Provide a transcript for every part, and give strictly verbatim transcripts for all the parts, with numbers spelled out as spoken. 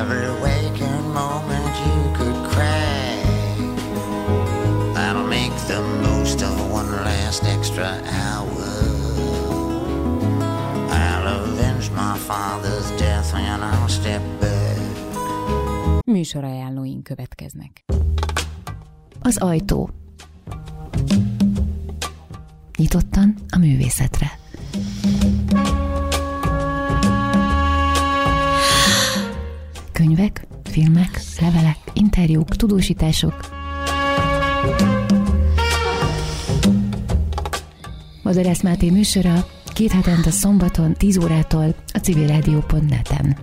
Every waking moment you could cry. I'll make the most of one last extra hour. I'll avenge my father's death and I'll step back. Műsorajánlóink következnek. Az ajtó. Nyitottan a művészetre. Könyvek, filmek, levelek, interjúk, tudósítások. Vadász Máté műsora két hetente szombaton tíz órától a civilrádió pont net-en.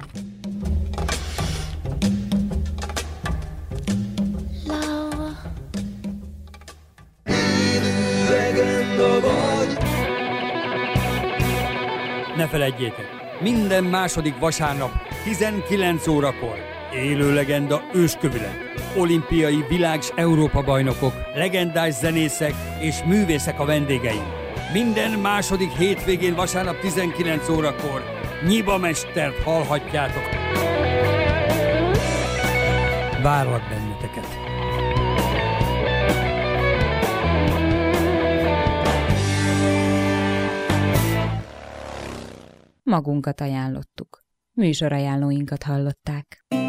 Ne feledjétek, minden második vasárnap tizenkilenc órakor élő legenda őskövület, olimpiai világ- s Európa-bajnokok, legendás zenészek és művészek a vendégeim. Minden második hétvégén vasárnap tizenkilenc órakor Nyiba Mestert hallhatjátok. Várlak benneteket! Magunkat ajánlottuk. Műsorajánlóinkat hallották.